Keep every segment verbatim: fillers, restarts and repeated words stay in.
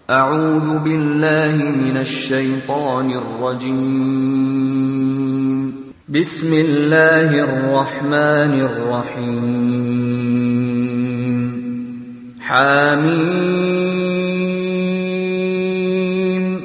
أعوذ بالله من الشيطان الرجيم. بسم الله الرحمن الرحيم. حميم.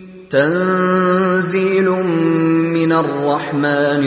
تنزيل من الرحمن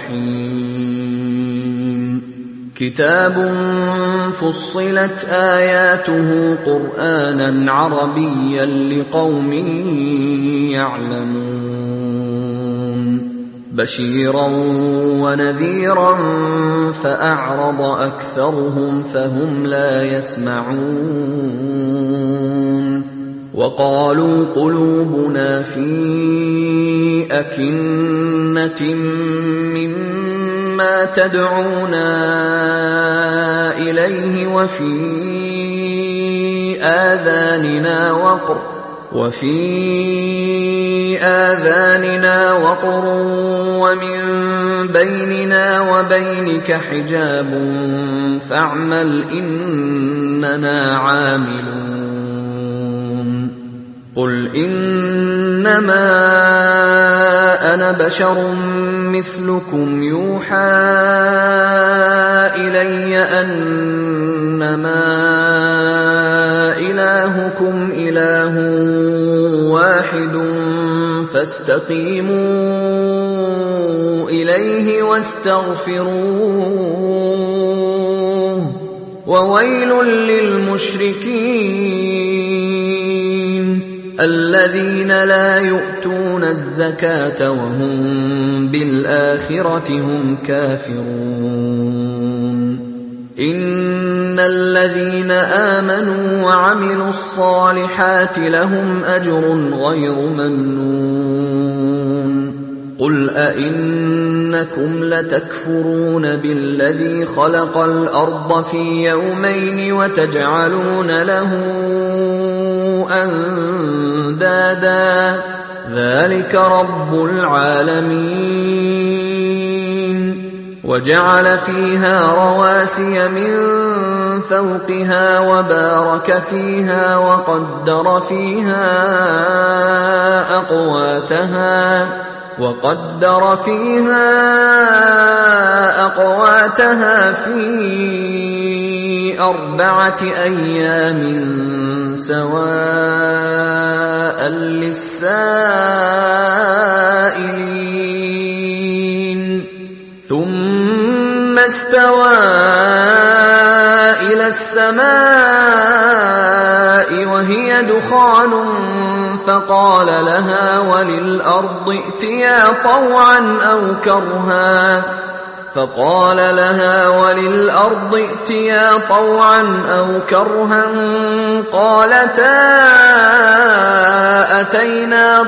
الرحيم. كتاب فصلت آياته قرآنا عربيا لقوم يعلمون. بشيرا ونذيرا فأعرض أكثرهم فهم لا يسمعون. وقالوا قلوبنا في أكنة مما تدعونا إليه وفي آذاننا وقر وفي آذاننا وقر ومن بيننا وبينك حجاب فاعمل إننا عاملون. قل إنما أنا بشر مثلكم يوحى إلي أنما إلهكم إله واحد فاستقيموا إليه واستغفروه وويل للمشركين الذين لا يؤتون الزكاة وهم بالآخرة هم كافرون. إن الذين آمنوا وعملوا الصالحات لهم أجر غير ممنون. قل أئنكم لتكفرون بالذي خلق الأرض في يومين وتجعلون له أندادا ذلك رب العالمين. وجعل فيها رواسي من فوقها وبارك فيها وقدر فيها أقواتها وقدر فيها أقواتها في أربعة أيام سواء للسائلين. ثم استوى إلى السماء وهي دخان فقال لها وللأرض ائتيا طوعا أو كرها فقال لها وللأرض ائتيا طوعا أو كرها قالتا أتينا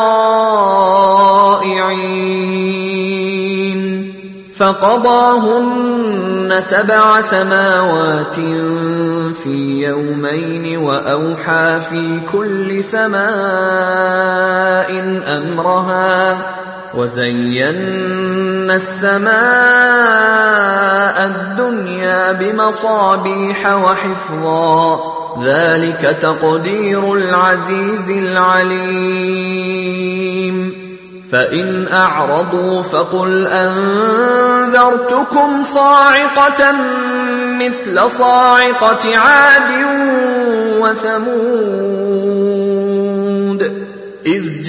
طائعين. فقضاهن سبع سماوات في يومين وأوحى في كل سماء أمرها وزينا السماء الدنيا بمصابيح وحفظا ذلك تقدير العزيز العليم. فإن أعرضوا فقل أنذرتكم صاعقة مثل صاعقة عاد وثمود إذ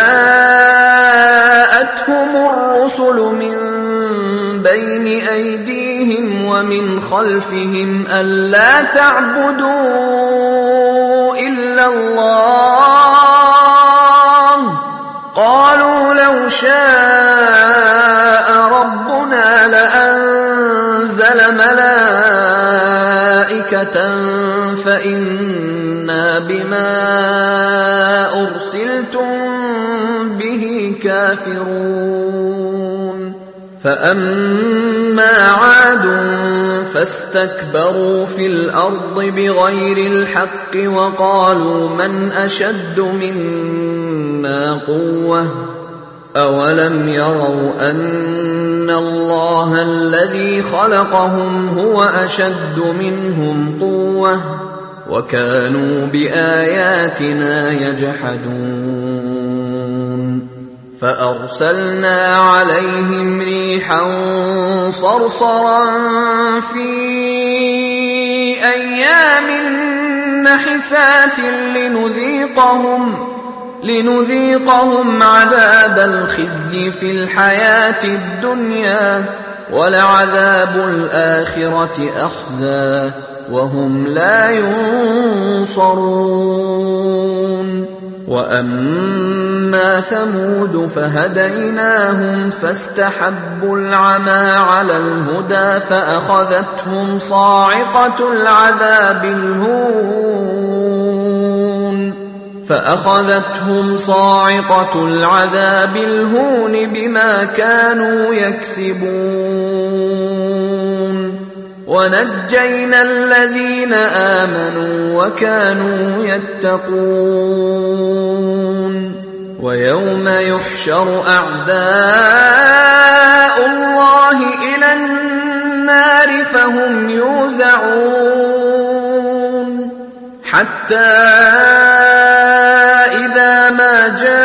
جاءتهم الرسل من بين أيديهم ومن خلفهم ألا تعبدوا إلا الله قالوا لو شاء ربنا لأنزل ملائكة فإنا بما أرسلتم به كافرون. فأما عاد فاستكبروا في الأرض بغير الحق وقالوا من أشد منا قوة أولم يروا أن الله الذي خلقهم هو أشد منهم قوة وكانوا بآياتنا يجحدون فأرسلنا عليهم ريحا صرصرا في أيام نحسات لنذيقهم لنذيقهم عذاب الخزي في الحياة الدنيا ولعذاب الآخرة أخزى وهم لا ينصرون وأما ثمود فهديناهم فاستحبوا العمى على الهدى فأخذتهم صاعقة العذاب الهون فأخذتهم صاعقة العذاب الهون بما كانوا يكسبون ونجينا الذين آمنوا وكانوا يتقون ويوم يحشر أعداء الله إلى النار فهم يوزعون حتى إذا ما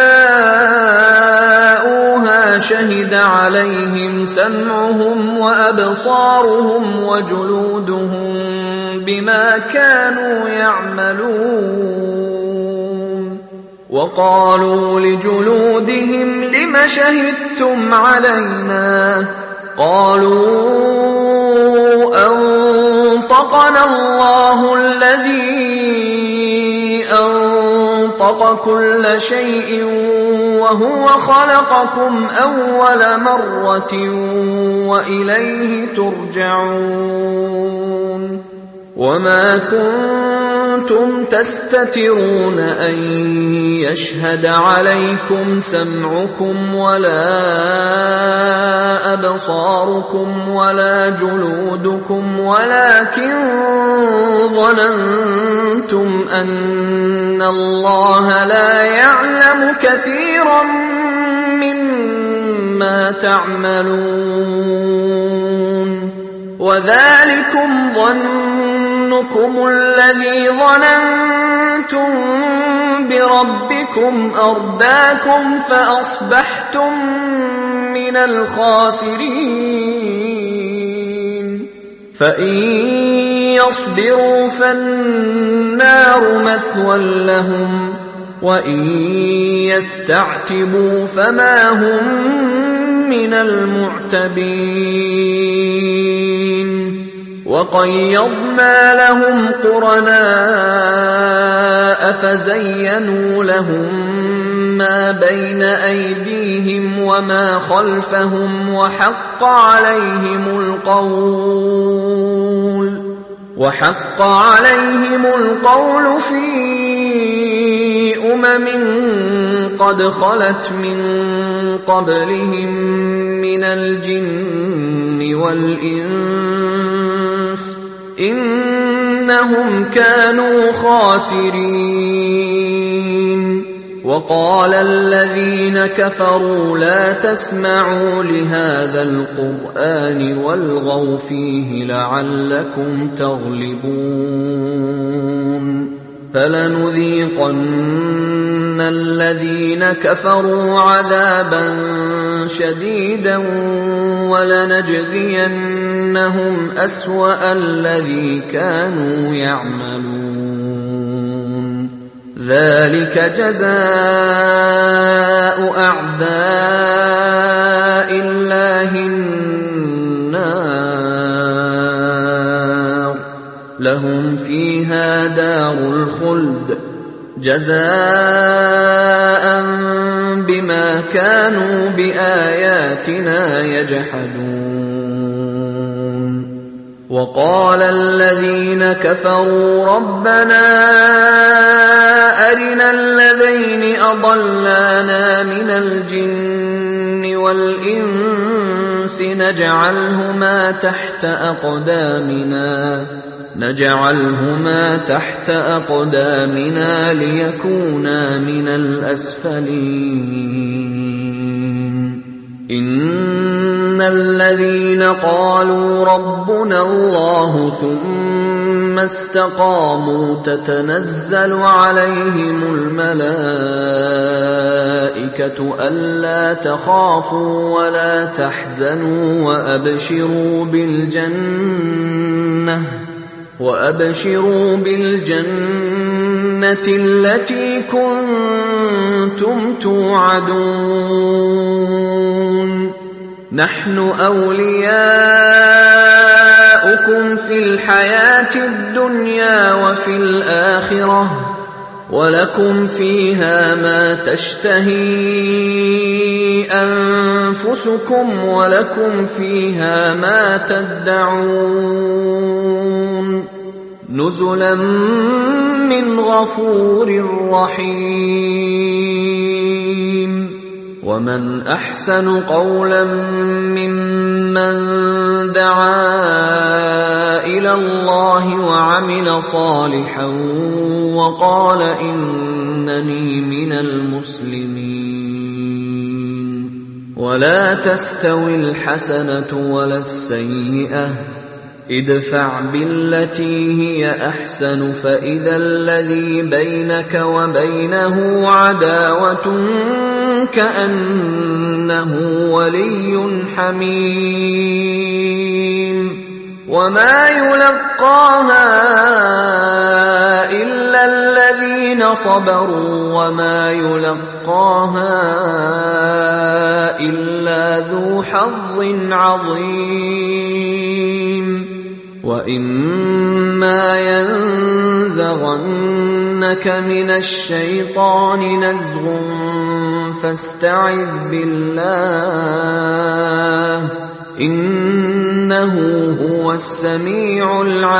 جاءوها شهد عليهم سمعهم وأبصارهم وجلودهم بما كانوا يعملون وقالوا لجلودهم لم شهدتم علينا قالوا أنطقنا الله الذي أنطق كل شيء وهو خلقكم أول مرة وإليه ترجعون وما كنتم تستترون أن يشهد عليكم سمعكم ولا أبصاركم ولا جلودكم ولكن ظننتم أن الله لا يعلم كثيرا مما تعملون وذلكم ظنكم الذي ظننتم بربكم أرداكم فأصبحتم من الخاسرين فإن يصبروا فالنار مثوى لهم وإن يستعتبوا فما هم من المعتبين وقيضنا لهم قرناء فزينوا لهم ما بين أيديهم وما خلفهم وحق عليهم القول وحق عليهم القول في أمم قد خلت من قبلهم من الجن والإنس إنهم كانوا خاسرين وقال الذين كفروا لا تسمعوا لهذا القرآن والغوا فيه لعلكم تغلبون فلنذيقن الذين كفروا عذابا شديدا ولنجزينهم أسوأ الذي كانوا يعملون ذلك جزاء أعداء الله النار لهم فيها دار الخلد جزاء بما كانوا بآياتنا يجحدون وقال الذين كفروا ربنا أرنا الذين أضلانا من الجن والإنس نجعلهما تحت أقدامنا نجعلهما تحت أقدامنا ليكونا من الأسفلين إن الذين قالوا ربنا الله ثم ثم استقاموا تتنزل عليهم الملائكة ألا تخافوا ولا تحزنوا وأبشروا بالجنة وأبشروا بالجنة التي كنتم توعدون نحن أولياؤكم في الحياة الدنيا وفي الآخرة ولكم فيها ما تشتهي أنفسكم ولكم فيها ما تدعون نزلا من غفور رحيم ومن أحسن قولا ممن دعا إلى الله وعمل صالحا وقال إنني من المسلمين ولا تستوي الحسنة ولا السيئة ادفع بالتي هي أحسن فإذا الذي بينك وبينه عداوة كأنه ولي حميم وما يلقاها إلا الذين صبروا وما يلقاها إلا ذو حظ عظيم وإما ينزغنك من الشيطان نزغ فاستعذ بالله إنه هو السميع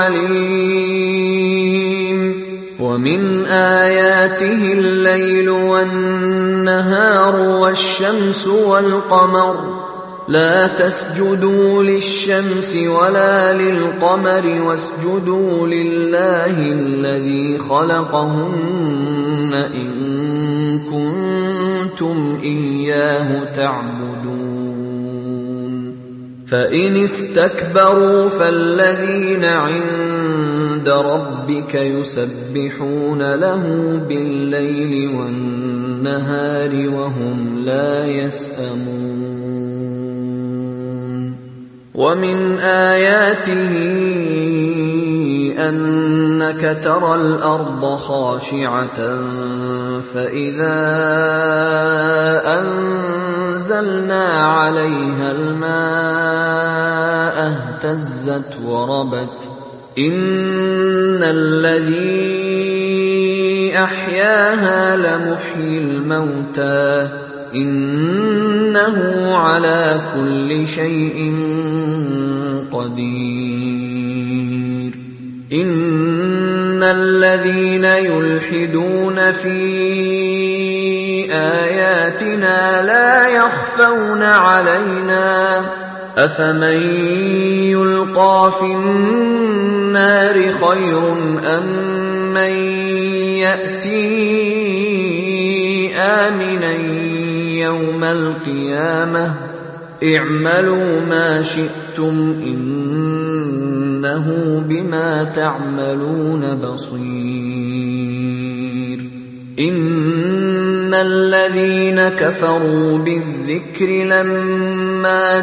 العليم ومن آياته الليل والنهار والشمس والقمر لا تسجدوا للشمس ولا للقمر واسجدوا لله الذي خلقهن إن كنتم إياه تعبدون فإن استكبروا فالذين عند ربك يسبحون له بالليل والنهار وهم لا يسأمون ومن آياته أنك ترى الأرض خاشعة فإذا أنزلنا عليها الماء اهتزت وربت إن الذي أحياها لمحيي الموتى إنه على كل شيء قدير إن الذين يلحدون في آياتنا لا يخفون علينا أفمن يلقى في النار خير أم من يأتي آمنا يوم القيامة اعملوا ما شئتم إنه بما تعملون بصير إن الذين كفروا بالذكر لما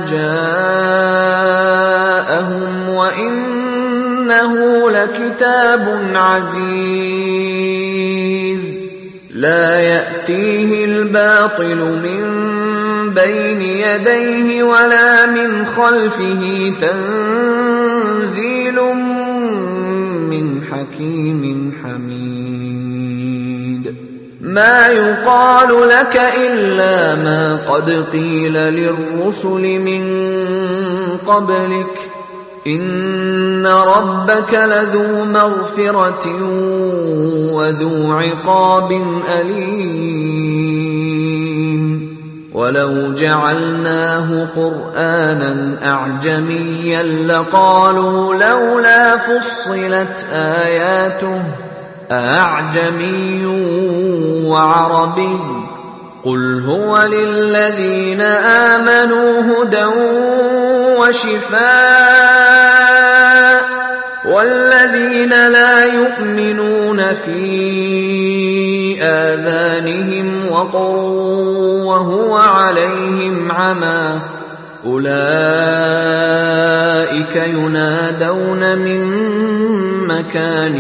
جاءهم وإنه لكتاب عزيز لا يأتيه الباطل من بين يديه ولا من خلفه تنزيل من حكيم حميد ما يقال لك إلا ما قد قيل للرسل من قبلك إن ربك لذو مغفرة وذو عقاب أليم ولو جعلناه قرآنا أعجميا لقالوا لولا فصلت آياته أعجمي وعربي قل هو للذين آمنوا هدى وشفاء والذين لا يؤمنون في آذانهم وقر وهو عليهم عمى أولئك ينادون من مكان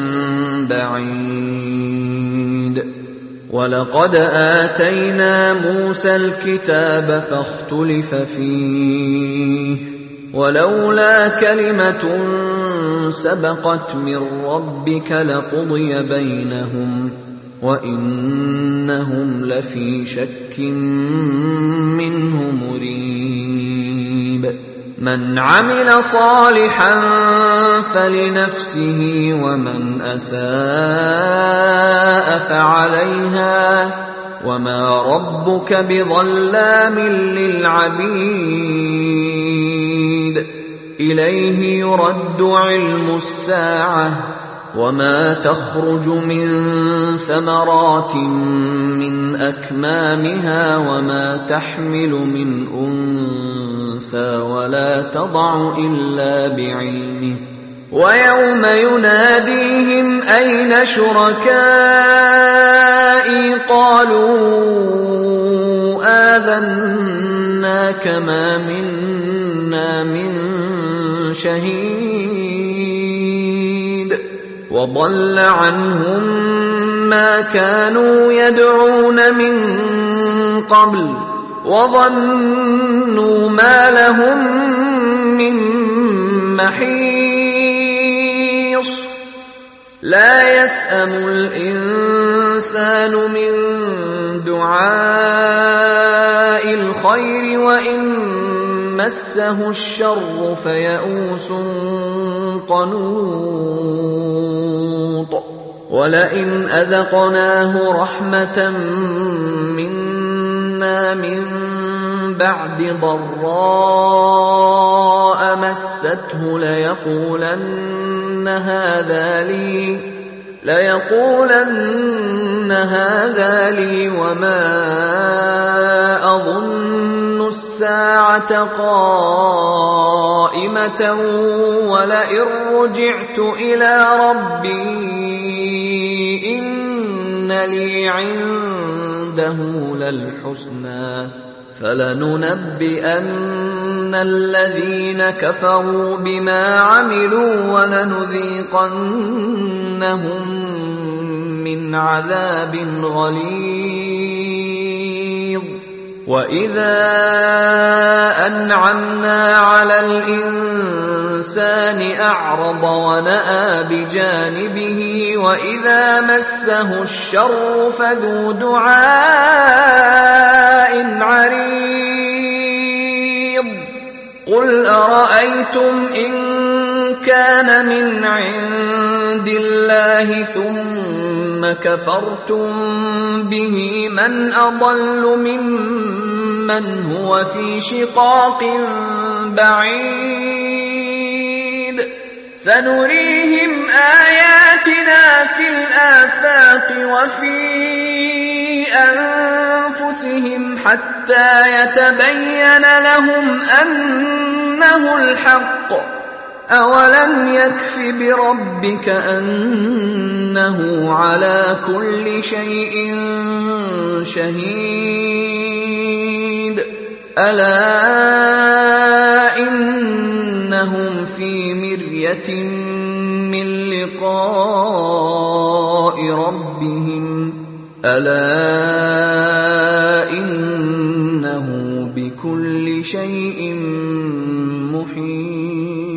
بعيد ولقد آتينا موسى الكتاب فاختلف فيه ولولا كلمة سبقت من ربك لقضي بينهم وإنهم لفي شك منه مريب من عمل صالحا فلنفسه ومن أساء فعليها وما ربك بظلام للعبيد إليه يرد علم الساعة وما تخرج من ثمرات من أكمامها وما تحمل من أنثى ولا تضع إلا بعلمه ويوم يناديهم أين شركائي قالوا آذناك ما منا من شهيد وضل عنهم ما كانوا يدعون من قبل وظنوا ما لهم من محيص لا يسأم الإنسان من دعاء الخير وإن مسه الشر فيئوس قنوط ولئن أذقناه رحمة منا من بعد ضراء مسته ليقولن هذا لي ليقولن هذا لي وما أظن الساعة قائمة ولئن رجعت إلى ربي إن لي عنده للحسنى فلننبئن الذين كفروا بما عملوا ولنذيقنهم من عذاب غليظ وإذا أنعمنا على الإنسان أعرض ونأى بجانبه وإذا مسه الشر فذو دعاء عريض قل أرأيتم إن كان من عند الله ثم كفرتم به من أضل ممن هو في شقاق بعيد سنريهم آياتنا في الآفاق وفي أنفسهم حتى يتبين لهم أنه الحق أولم يكف بربك أنه على كل شيء شهيد ألا إنهم في مرية من لقاء ربهم ألا إنه بكل شيء محيط